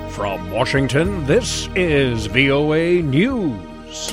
From Washington, this is VOA News.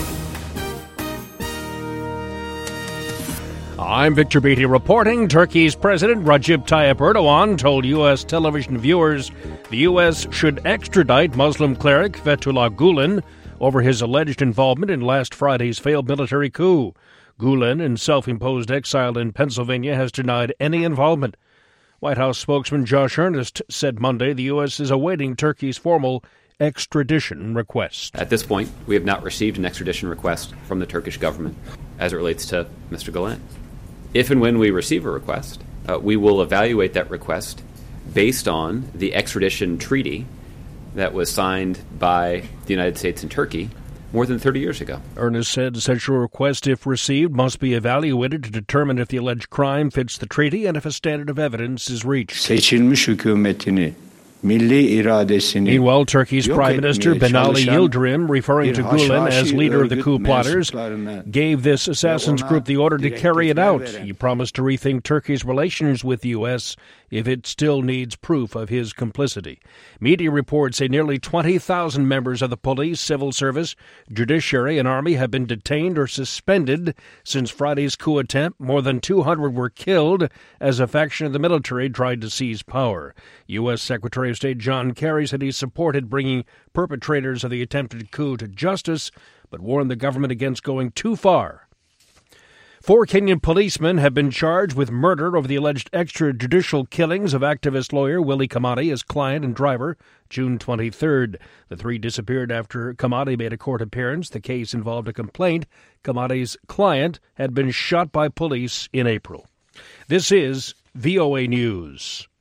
I'm Victor Beatty reporting. Turkey's President Recep Tayyip Erdogan told U.S. television viewers the U.S. should extradite Muslim cleric Fethullah Gulen over his alleged involvement in last Friday's failed military coup. Gulen, in self-imposed exile in Pennsylvania, has denied any involvement. White House spokesman Josh Earnest said Monday the U.S. is awaiting Turkey's formal extradition request. At this point, we have not received an extradition request from the Turkish government as it relates to Mr. Gulen. If and when we receive a request, we will evaluate that request based on the extradition treaty that was signed by the United States and Turkey more than 30 years ago. Earnest said such a request, if received, must be evaluated to determine if the alleged crime fits the treaty and if a standard of evidence is reached. Seçilmiş hükümetini, milli iradesini. Meanwhile, Turkey's Prime Minister Binali Yildirim, referring to Gulen as leader of the coup plotters, gave this assassins group the order to carry it out. He promised to rethink Turkey's relations with the U.S. if it still needs proof of his complicity. Media reports say nearly 20,000 members of the police, civil service, judiciary, and army have been detained or suspended since Friday's coup attempt. More than 200 were killed as a faction of the military tried to seize power. U.S. Secretary of State John Kerry said he supported bringing perpetrators of the attempted coup to justice, but warned the government against going too far. 4 Kenyan policemen have been charged with murder over the alleged extrajudicial killings of activist lawyer Willie Kamati, his client and driver, June 23rd. The 3 disappeared after Kamati made a court appearance. The case involved a complaint Kamati's client had been shot by police in April. This is VOA News.